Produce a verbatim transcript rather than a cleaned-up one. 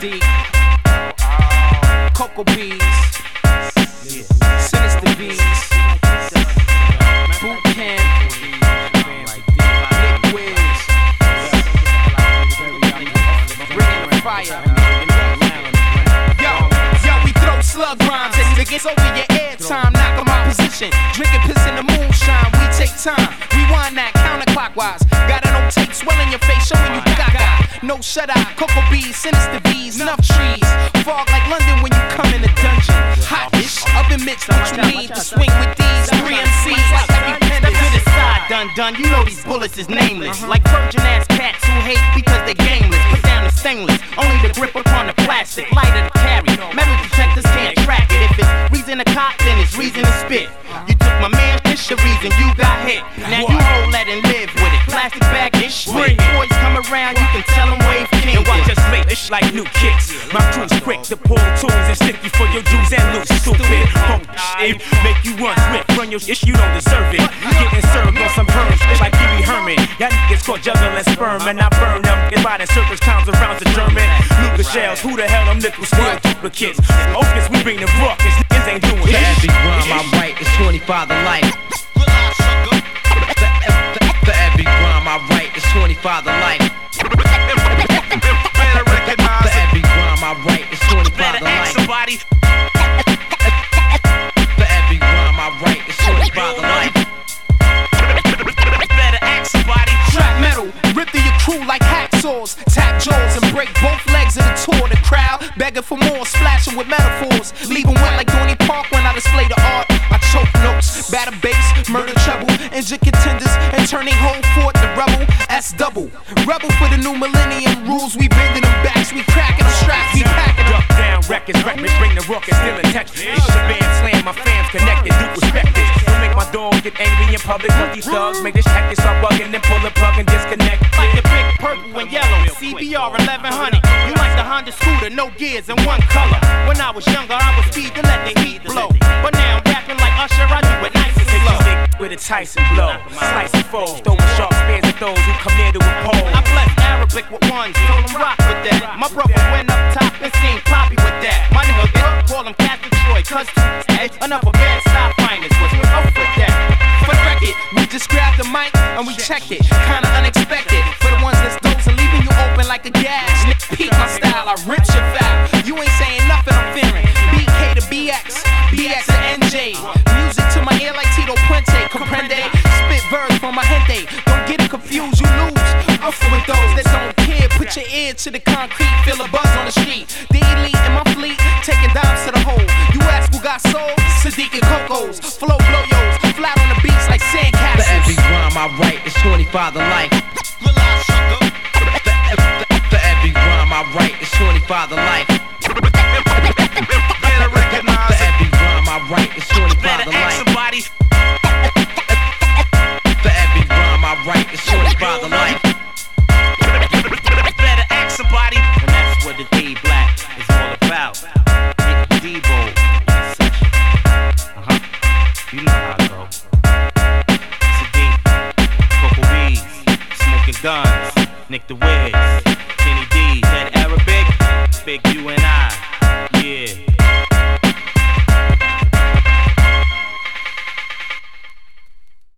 Sadiq, Cocoa Bees, Sinister Bees, Boot Camp, Nick Wiz, bringing the fire. Yo, yo, we throw slug rhymes and it gets over your airtime. Knock 'em out position, drinking piss in the moonshine. We take time, rewind that counterclockwise. Got it on tape, swelling your face, showing you gaga. No shut eye, Cocoa Bees, Sinister Bees, enough trees. Fog like London when you come in the dungeon. Hot-ish, oven mitts, what you need to swing with these three M Cs like every pen to the side. Done, done, you know these bullets is nameless. Like virgin ass cats who hate because they gameless. Put down the stainless, only the grip upon the plastic. Lighter to carry, metal detectors can't track it. If it's reason to cop, then it's reason to spit. You took my man, it's the reason you got hit. Now you hold that and live with it. Plastic bag-ish, when boys come around, you can tell them wave king. And watch us make it's like new kicks. My crew's quick to pull tools and stick you for your jewels and loose. Stupid, punk shit, make you run swift. Run your shit, you don't deserve it. You getting served on some perms, it's like Pee Wee Herman. Y'all niggas caught juggling sperm, and I burn them. Get riding circles, pounds around the German. Luca shells, who the hell them nickel steel duplicates? Opus, we bring the ruckus, niggas ain't doing shit. For every rhyme I write, it's twenty-five to life. For every rhyme I write, it's twenty-five to life. For every rhyme I write, it's twenty-five to life. Somebody. For every rhyme I write, it's twenty-five to life. Better ask somebody. Trap metal, rip through your crew like hacksaws. Tap jaws and break both legs of the tour. The crowd begging for more, splashing with metaphors. Leaving wet like Dorney Park when I display the art. I choke notes, batter bass, murder treble, injure contenders, and turning whole fort the rebel. S double, rebel for the new millennium rules. We bending them backs, we cracking them straps, we packing them. Duck down records, records, bring the ruckus, still in touch. It's the band slam, my fans connected, do respect this. Don't make my dog get angry in public, cause these thugs make this hectic, start bugging, then pull the plug and disconnect. Like the big purple and yellow, C B R eleven hundred. You like the Honda scooter, no gears and one color. When I was younger, I was speed to let the heat blow. But now I'm rapping like Usher, I do it nice and slow. With a Tyson blow, slicing foes, throwing sharp spears at those who come near to oppose. I blessed Arabic with ones, told them rock with that. My brother went up top and seen Poppy with that. My nigga get call him Captain Troy, cause hey, enough of bad style finders was up with that. For the record, we just grabbed the mic and we checked it, kinda unexpected. For the ones that's dozing, leaving you open like a gas. Peep my style, I rip your foul. You ain't saying nothing, I'm fearing. B K to B X, B X to N J. Music to my ear like Tito Puente, comprende? Spit verse for my gente, don't get it confused, you lose. I'm with those that don't care, put your ear to the concrete, feel a buzz on the street. The elite in my fleet, taking dimes to the hole. You ask who got soul? Sadiq and Coco's, flow blow yos, flat on the beats like sandcastles. For every rhyme I write, it's twenty-five to life. For every rhyme I write, it's twenty-five to life. For every rhyme I write, it's twenty-five to life. Somebody. For every rhyme I write, it's twenty-five to life. Better ask somebody. And that's what the D Black is all about. Get Debo in the session. Uh-huh. You know how I go. Sadiq, Cocoa Bees, smoking guns, Nick the Wiz.